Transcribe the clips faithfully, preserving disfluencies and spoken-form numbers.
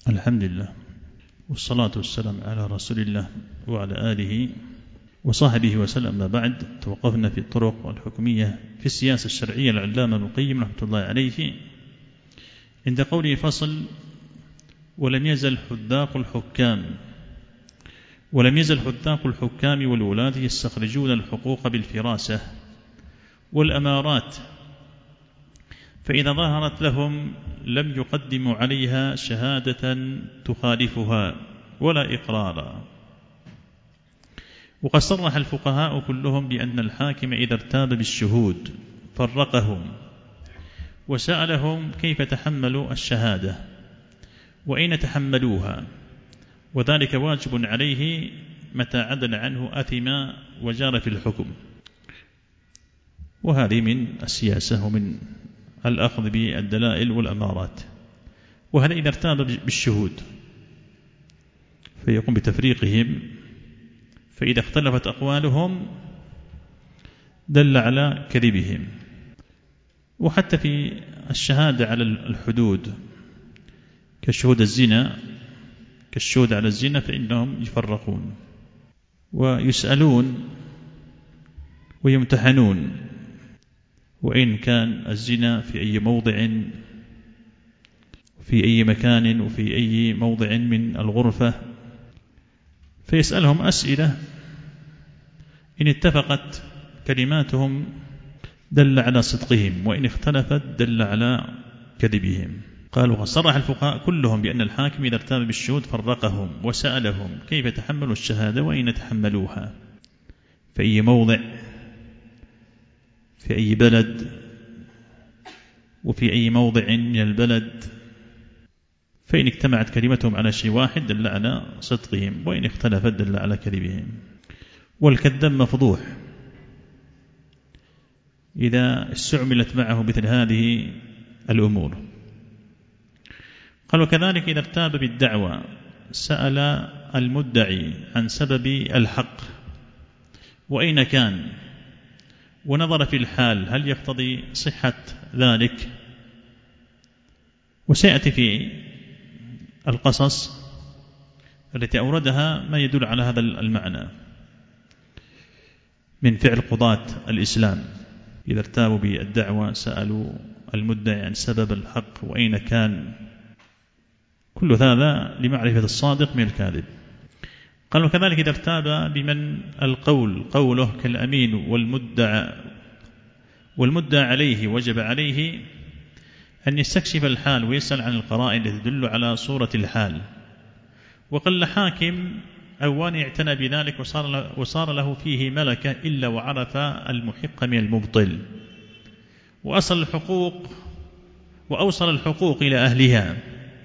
الحمد لله والصلاة والسلام على رسول الله وعلى آله وصحبه وسلم. ما بعد، توقفنا في الطرق الحكمية في السياسة الشرعية العلامة ابن القيم رحمة الله عليه عند قوله فصل: ولم يزل حذاق الحكام ولم يزل حذاق الحكام والولاة يستخرجون الحقوق بالفراسة والأمارات، فإذا ظهرت لهم لم يقدموا عليها شهادة تخالفها ولا إقرارا. وقد صرح الفقهاء كلهم بأن الحاكم إذا ارتاب بالشهود فرقهم وسألهم كيف تحملوا الشهادة وأين تحملوها، وذلك واجب عليه متى عدل عنه أثم وجار في الحكم. وهذه من السياسة ومن الأخذ بالدلائل والأمارات. وهذا إذا ارتاب بالشهود فيقوم بتفريقهم، فإذا اختلفت أقوالهم دل على كذبهم. وحتى في الشهادة على الحدود كشهود الزنا كالشهود على الزنا فإنهم يفرقون ويسألون ويمتحنون، وإن كان الزنا في أي موضع في أي مكان وفي أي موضع من الغرفة، فيسألهم أسئلة إن اتفقت كلماتهم دل على صدقهم، وإن اختلفت دل على كذبهم. قالوا وصرح الفقهاء كلهم بأن الحاكم إذا ارتاب بالشهود فرقهم وسألهم كيف تحملوا الشهادة وأين تحملوها، في أي موضع في أي بلد وفي أي موضع من البلد، فإن اجتمعت كلمتهم على شيء واحد دل على صدقهم، وإن اختلفت دل على كذبهم. والكذاب مفضوح إذا استعملت معه مثل هذه الأمور. قال وكذلك إذا ارتاب بالدعوى سأل المدعي عن سبب الحق وأين كان، ونظر في الحال هل يقتضي صحة ذلك. وسيأتي في القصص التي أوردها ما يدل على هذا المعنى من فعل قضاة الإسلام، إذا ارتابوا بالدعوى سألوا المدعي عن سبب الحق وأين كان، كل هذا لمعرفة الصادق من الكاذب. قال وكذلك إذا ارتاب بمن القول قوله كالأمين والمدعى والمدعى عليه وجب عليه أن يستكشف الحال ويسأل عن القرائن التي تدل على صورة الحال. وقل حاكم أوان اعتنى بذلك وصار, وصار له فيه ملكة إلا وعرف المحق من المبطل، وأصل الحقوق وأوصل الحقوق إلى أهلها.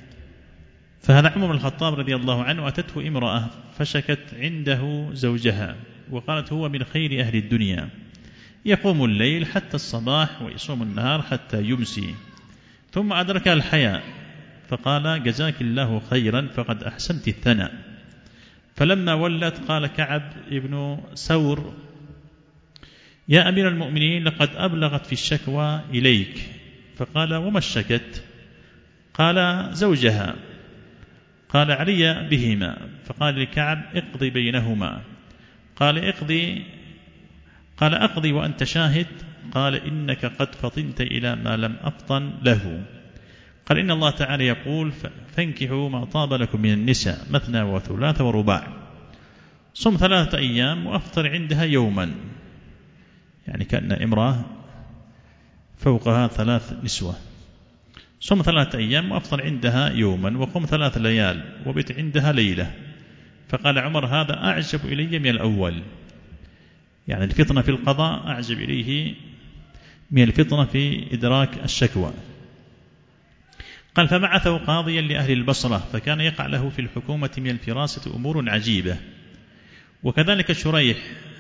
فهذا عمر بن الخطاب رضي الله عنه أتته امرأة فشكت عنده زوجها وقالت هو من خير أهل الدنيا، يقوم الليل حتى الصباح ويصوم النهار حتى يمسي، ثم أدركها الحياء فقال جزاك الله خيرا فقد أحسنت الثناء. فلما ولت قال كعب ابن سور يا أمير المؤمنين لقد أبلغت في الشكوى إليك. فقال وما الشكت؟ قال زوجها. قال علي بهما. فقال لكعب اقضي بينهما. قال اقضي قال أقضي وأنت شاهد؟ قال إنك قد فطنت إلى ما لم أفطن له. قال إن الله تعالى يقول فانكحوا ما طاب لكم من النساء مثنى وثلاث ورباع، صم ثلاثة أيام وأفطر عندها يوما، يعني كأن امرأة فوقها ثلاث نسوة، صم ثلاثة أيام وأفطر عندها يوما وقم ثلاث ليال وبت عندها ليلة. فقال عمر هذا أعجب إلي من الأول، يعني الفطنة في القضاء أعجب إليه من الفطنة في إدراك الشكوى. قال فبعثه قاضيا لأهل البصرة فكان يقع له في الحكومة من الفراسة أمور عجيبة. وكذلك شريح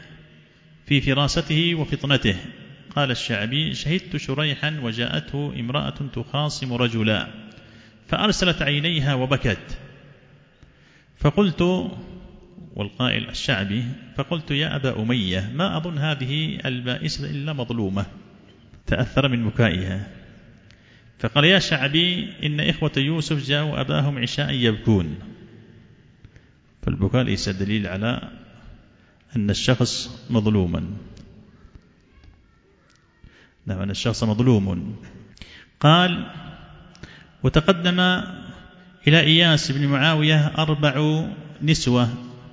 في فراسته وفطنته. قال الشعبي شهدت شريحا وجاءته امرأة تخاصم رجلا فأرسلت عينيها وبكت، فقلت والقائل الشعبي فقلت يا أبا أمية ما أظن هذه البائسة إلا مظلومة، تأثر من بكائها. فقال يا شعبي إن إخوة يوسف جاءوا أباهم عشاء يبكون. فالبكاء ليس دليل على أن الشخص مظلوما، نعم أن الشخص مظلوم. قال وتقدم إلى إياس بن معاوية أربع نسوة،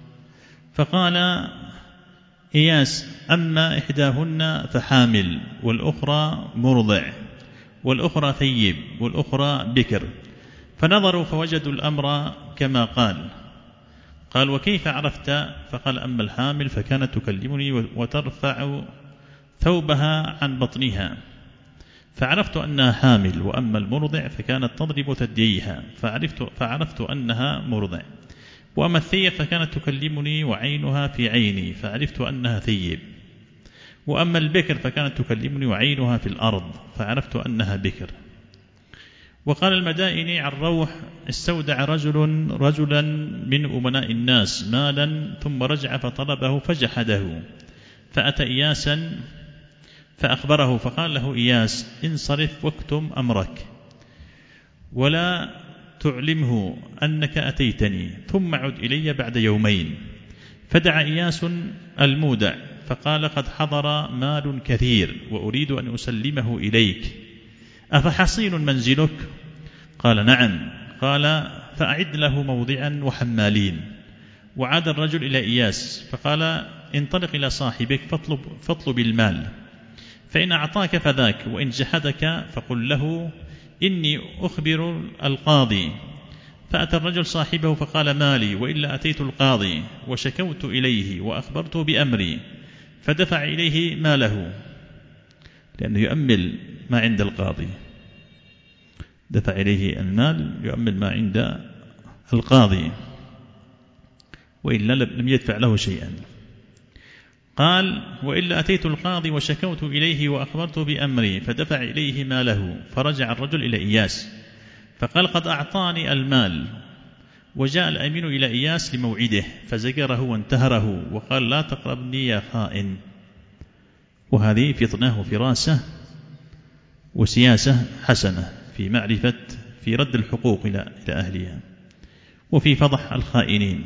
فقال إياس أما إحداهن فحامل، والأخرى مرضع، والأخرى ثيب، والأخرى بكر. فنظروا فوجدوا الأمر كما قال. قال وكيف عرفت؟ فقال أما الحامل فكانت تكلمني وترفع ثوبها عن بطنها فعرفت أنها حامل، وأما المرضع فكانت تضرب ثدييها فعرفت, فعرفت أنها مرضع، وأما الثيب فكانت تكلمني وعينها في عيني فعرفت أنها ثيب، وأما البكر فكانت تكلمني وعينها في الأرض فعرفت أنها بكر. وقال المدائني عن روح استودع رجل رجلا من أمناء الناس مالا ثم رجع فطلبه فجحده، فأتى إياسا فأخبره فقال له إياس انصرف واكتم أمرك ولا تعلمه أنك أتيتني ثم عد إلي بعد يومين. فدعا إياس المودع فقال قد حضر مال كثير وأريد أن أسلمه إليك، أفحصين منزلك؟ قال نعم. قال فأعد له موضعا وحمالين. وعاد الرجل إلى إياس فقال انطلق إلى صاحبك فاطلب, فاطلب المال، فإن أعطاك فذاك، وإن جحدك فقل له إني أخبر القاضي. فأتى الرجل صاحبه فقال مالي، وإلا أتيت القاضي وشكوت إليه وأخبرته بأمري، فدفع إليه ماله، لأنه يؤمل ما عند القاضي، دفع إليه المال يؤمل ما عند القاضي، وإلا لم يدفع له شيئا. قال وإلا أتيت القاضي وشكوت إليه وأخبرته بأمري، فدفع إليه ماله. فرجع الرجل إلى إياس فقال قد أعطاني المال. وجاء الأمين إلى إياس لموعده فزجره وانتهره وقال لا تقربني يا خائن. وهذه فطنة وفراسة وسياسة حسنة في معرفة في رد الحقوق إلى أهلها وفي فضح الخائنين.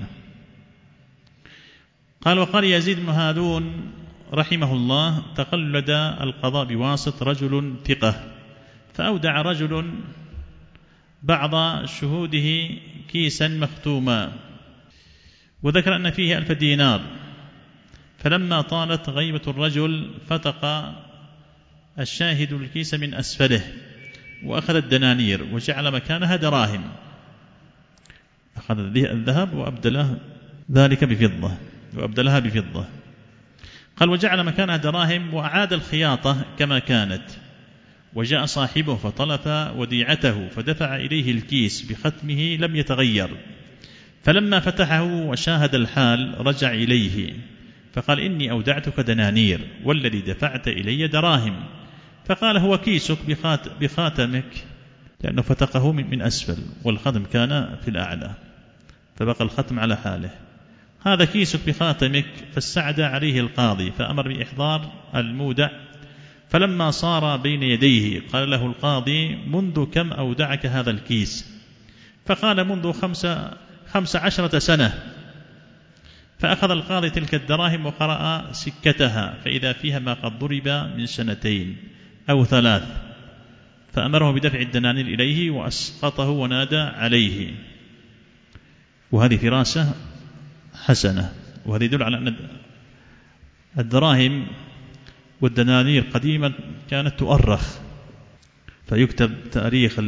قال وقال يزيد بن هارون رحمه الله تقلد القضاء بواسط رجل ثقة، فأودع رجل بعض شهوده كيسا مختوما وذكر أن فيه ألف دينار، فلما طالت غيبة الرجل فتق الشاهد الكيس من أسفله وأخذ الدنانير وجعل مكانها دراهم، أخذ الذهب وأبدله ذلك بفضة وأبدلها بفضة. قال وجعل مكانها دراهم وأعاد الخياطة كما كانت. وجاء صاحبه فطلب وديعته فدفع إليه الكيس بختمه لم يتغير، فلما فتحه وشاهد الحال رجع إليه فقال إني أودعتك دنانير والذي دفعت إلي دراهم. فقال هو كيسك بخاتمك، لأنه فتقه من أسفل والختم كان في الأعلى فبقى الختم على حاله. هذا كيسك بخاتمك. فاستعدى عليه القاضي فأمر بإحضار المودع، فلما صار بين يديه قال له القاضي منذ كم أودعك هذا الكيس؟ فقال منذ خمس, خمس عشرة سنة. فأخذ القاضي تلك الدراهم وقرأ سكتها فإذا فيها ما قد ضرب من سنتين أو ثلاث، فأمره بدفع الدنانير إليه وأسقطه ونادى عليه. وهذه فراسة حسنة، وهذا يدل على أن الدراهم والدنانير قديما كانت تؤرخ، فيكتب تاريخ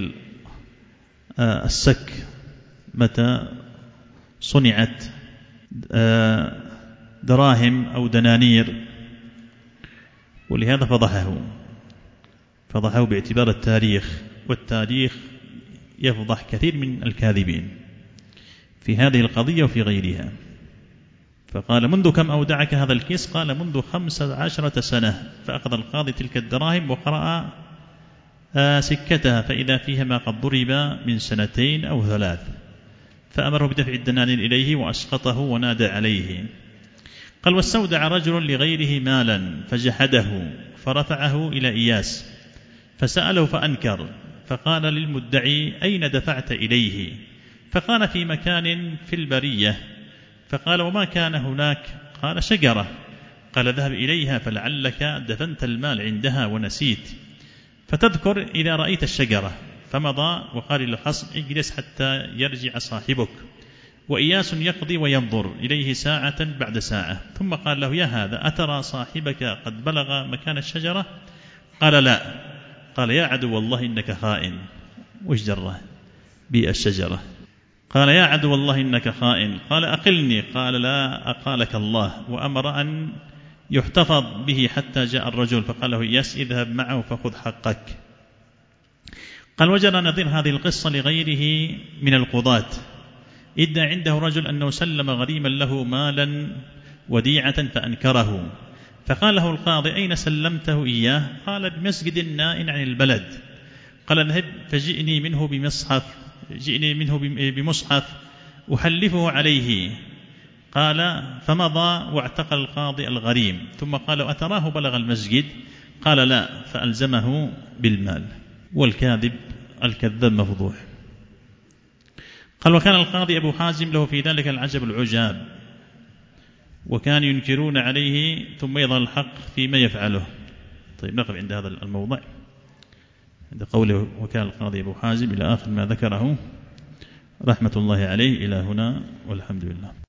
السك متى صنعت دراهم أو دنانير، ولهذا فضحه فضحه باعتبار التاريخ، والتاريخ يفضح كثير من الكاذبين في هذه القضية وفي غيرها. فقال منذ كم أودعك هذا الكيس؟ قال منذ خمس عشرة سنة. فأخذ القاضي تلك الدراهم وقرأ سكتها فإذا فيها ما قد ضرب من سنتين أو ثلاث، فأمره بدفع الدنانير إليه وأسقطه ونادى عليه. قال واستودع رجل لغيره مالا فجحده فرفعه إلى إياس فسأله فأنكر، فقال للمدعي: أين دفعت إليه؟ فقال: في مكان في البرية. فقال: وما كان هناك؟ قال: شجرة. قال: اذهب إليها فلعلك دفنت المال عندها ونسيت، فتذكر إذا رأيت الشجرة. فمضى وقال للخصم: اجلس حتى يرجع صاحبك. وإياس يقضي وينظر إليه ساعة بعد ساعة، ثم قال له: يا هذا، أترى صاحبك قد بلغ مكان الشجرة؟ قال: لا. قال: يا عدو الله إنك خائن. وش جره بالشجرة؟ قال: يا عدو الله إنك خائن. قال: أقلني. قال: لا أقالك الله، وأمر أن يحتفظ به حتى جاء الرجل، فقال له: يس، اذهب معه فخذ حقك. قال: وجرى نظير هذه القصة لغيره من القضاة. ادعى عنده رجل أنه سلم غريما له مالا وديعة فأنكره، فقال له القاضي: أين سلمته إياه؟ قال: بمسجد نائٍ عن البلد. قال: اذهب فجئني منه بمصحف جئني منه بمصحف أحلفه عليه. قال: فمضى واعتقل القاضي الغريم، ثم قال: أتراه بلغ المسجد؟ قال: لا. فألزمه بالمال. والكاذب الكذاب مفضوح. قال: وكان القاضي أبو حازم له في ذلك العجب العجاب، وكان ينكرون عليه ثم يظهر الحق فيما يفعله. طيب، نقف عند هذا الموضع، عند قوله وكان القاضي أبو حازم إلى آخر ما ذكره رحمة الله عليه إلى هنا، والحمد لله.